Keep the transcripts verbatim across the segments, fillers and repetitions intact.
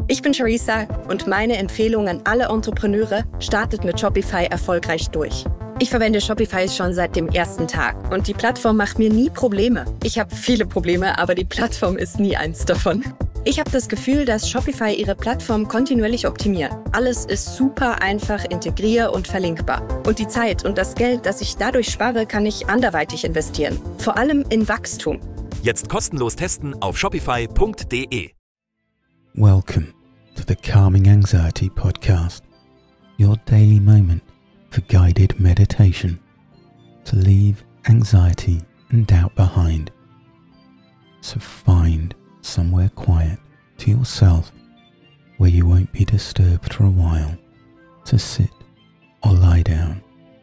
Ich bin Charissa und meine Empfehlung an alle Entrepreneure: startet mit Shopify erfolgreich durch. Ich verwende Shopify schon seit dem ersten Tag und die Plattform macht mir nie Probleme. Ich habe viele Probleme, aber die Plattform ist nie eins davon. Ich habe das Gefühl, dass Shopify ihre Plattform kontinuierlich optimiert. Alles ist super einfach integrier- und verlinkbar. Und die Zeit und das Geld, das ich dadurch spare, kann ich anderweitig investieren. Vor allem in Wachstum. Jetzt kostenlos testen auf shopify punkt de. Welcome to the Calming Anxiety Podcast, your daily moment for guided meditation to leave anxiety and doubt behind. So find somewhere quiet to yourself where you won't be disturbed for a while to sit or lie down.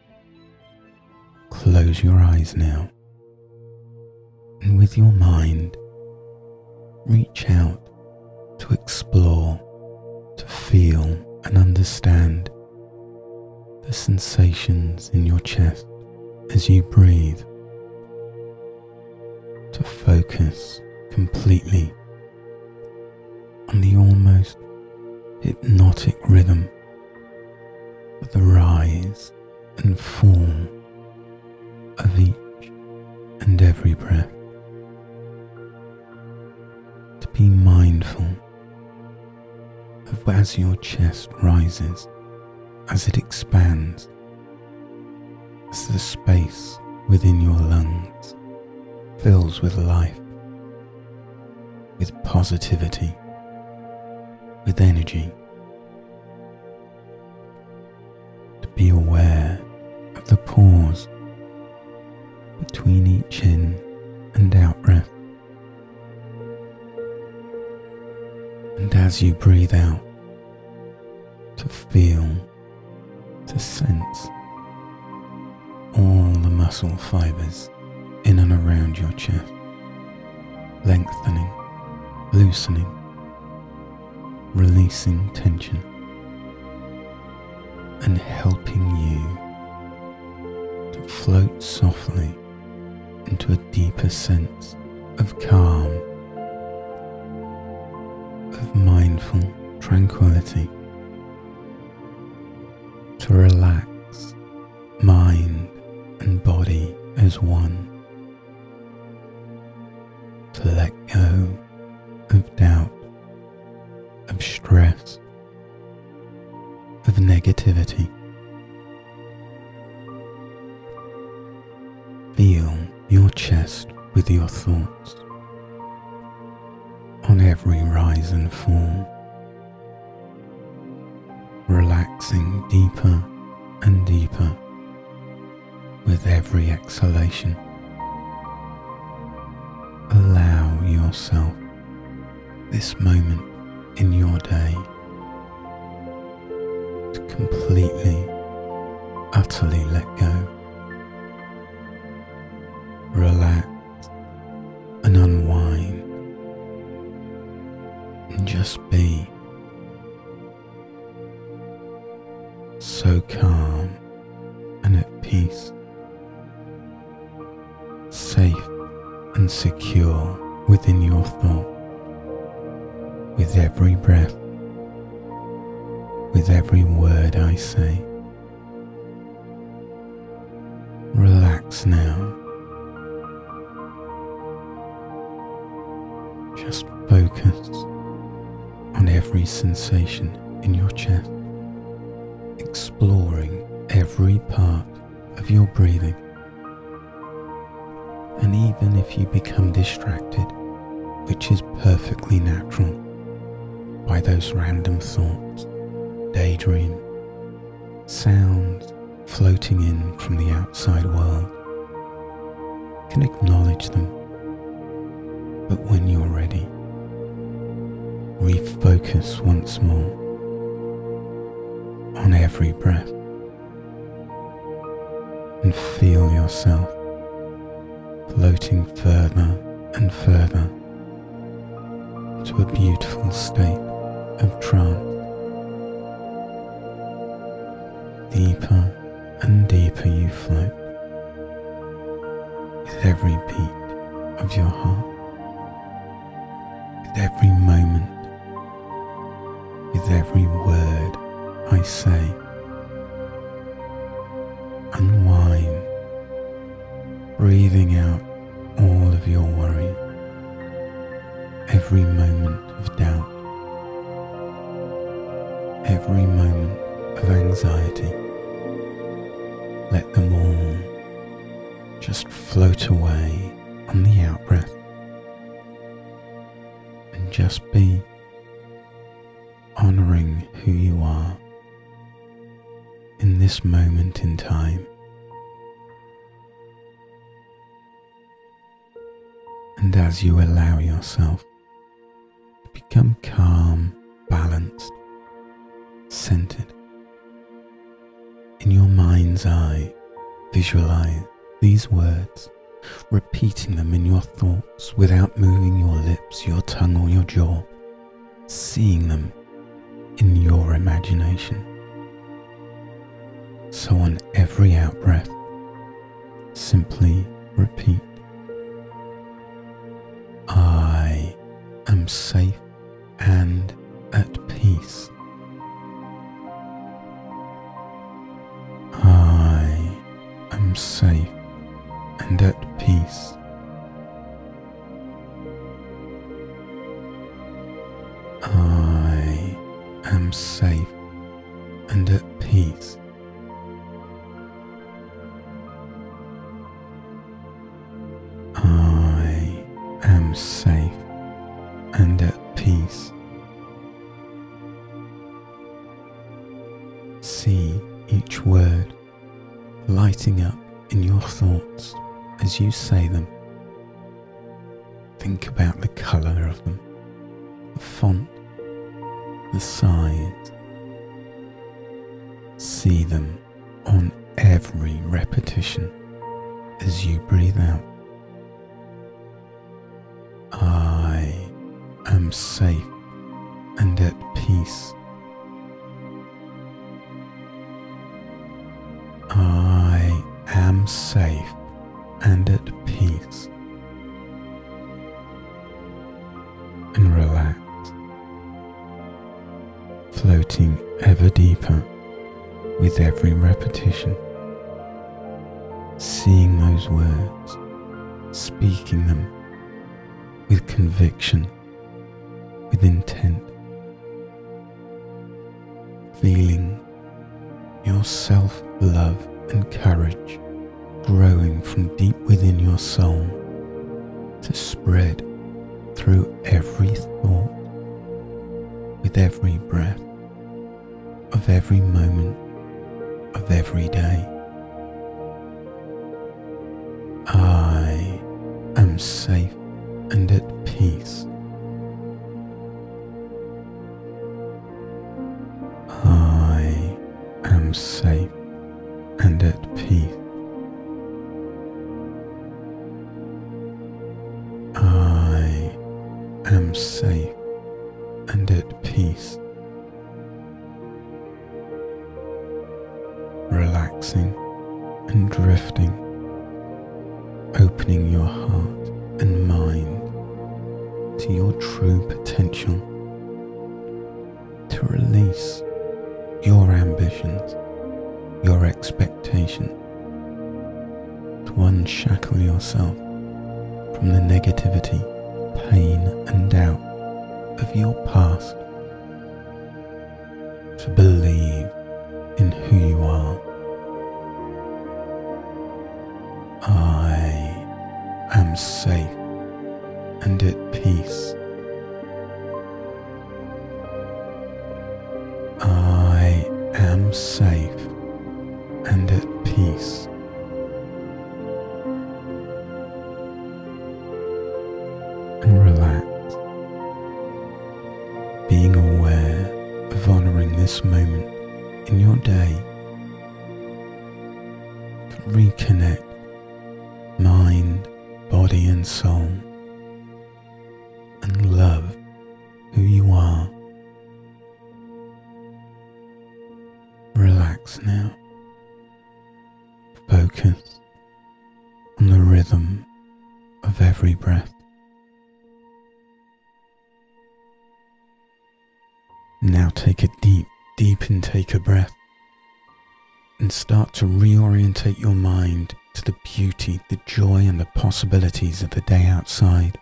Close your eyes now, and with your mind, reach out to explore, to feel and understand the sensations in your chest as you breathe, to focus completely on the almost hypnotic rhythm of the rise and fall of each and every breath. To be mindful of as your chest rises, as it expands, as the space within your lungs fills with life, with positivity, with energy. To be aware of the pause between each in and out breath. And as you breathe out, to feel, to sense all the muscle fibers in and around your chest, lengthening, loosening, releasing tension, and helping you to float softly into a deeper sense of calm, of mindful tranquility, to relax mind and body as one, to let go of doubt, of stress, of negativity. Feel your chest with your thoughts on every rise and fall, relaxing deeper and deeper with every exhalation. Allow yourself this moment in your day to completely, utterly let go. Relax and unwind and just be so calm and at peace, safe and secure within your thought, with every breath, with every word I say. Relax now. Just focus on every sensation in your chest, exploring every part of your breathing. And even if you become distracted, which is perfectly natural, by those random thoughts, daydream, sounds floating in from the outside world, you can acknowledge them. But when you're ready, refocus once more on every breath and feel yourself floating further and further to a beautiful state of trance. Deeper and deeper you float with every beat of your heart, with every moment with every word I say. Unwind, breathing out all of your worry, every moment of doubt, every moment of anxiety. Let them all just float away on the out-breath, and just be honouring who you are in this moment in time. And as you allow yourself to become calm, balanced, centered, in your mind's eye, visualize these words, repeating them in your thoughts without moving your lips, your tongue or your jaw, seeing them in your imagination. So on every out-breath, simply repeat, I am safe and at peace. I am safe and at peace. I am safe and at peace. I am safe and at peace. See each word lighting up in your thoughts as you say them. Think about the colour of them, the font, the size. See them on every repetition as you breathe out. I am safe and at peace. I am safe and at peace. And relax, floating ever deeper with every repetition, seeing those words, speaking them with conviction, with intent, feeling your self-love and courage growing from deep within your soul to spread through every thought, with every breath of every moment of every day. I am safe and at peace. I am safe and at peace. I am safe and at peace. Relaxing and drifting, opening your heart and mind to your true potential, to release your ambitions, your expectation, to unshackle yourself from the negativity, pain and doubt of your past, to believe in who you are. I am safe and at peace. I am safe and at peace. And relax, being aware of honouring this moment in your day. Reconnect mind, body and soul, and love who you are. Relax now. Focus on the rhythm of every breath. Now take a deep, deep intake of breath and start to reorientate your mind to the beauty, the joy and the possibilities of the day outside.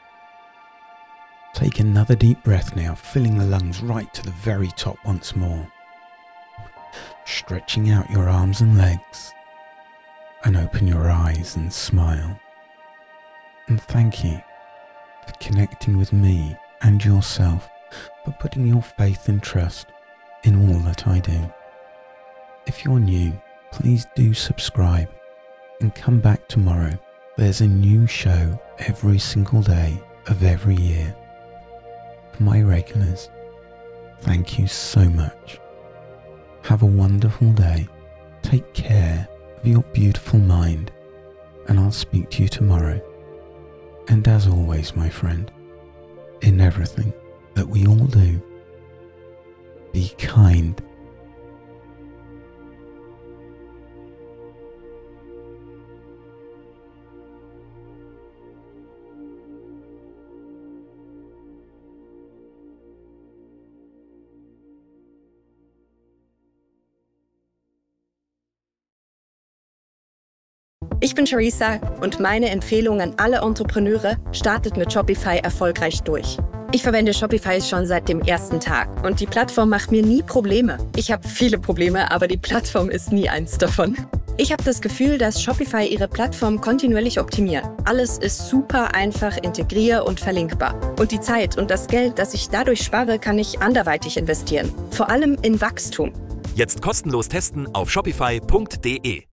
Take another deep breath now, filling the lungs right to the very top once more. Stretching out your arms and legs, and open your eyes and smile. And thank you for connecting with me and yourself, for putting your faith and trust in all that I do. If you're new, please do subscribe and come back tomorrow. There's a new show every single day of every year. For my regulars, thank you so much. Have a wonderful day. Take care of your beautiful mind, and I'll speak to you tomorrow. And as always, my friend, in everything that we all do, be kind. Ich bin Charissa und meine Empfehlung an alle Entrepreneure: startet mit Shopify erfolgreich durch. Ich verwende Shopify schon seit dem ersten Tag und die Plattform macht mir nie Probleme. Ich habe viele Probleme, aber die Plattform ist nie eins davon. Ich habe das Gefühl, dass Shopify ihre Plattform kontinuierlich optimiert. Alles ist super einfach integrier- und verlinkbar. Und die Zeit und das Geld, das ich dadurch spare, kann ich anderweitig investieren. Vor allem in Wachstum. Jetzt kostenlos testen auf shopify punkt de.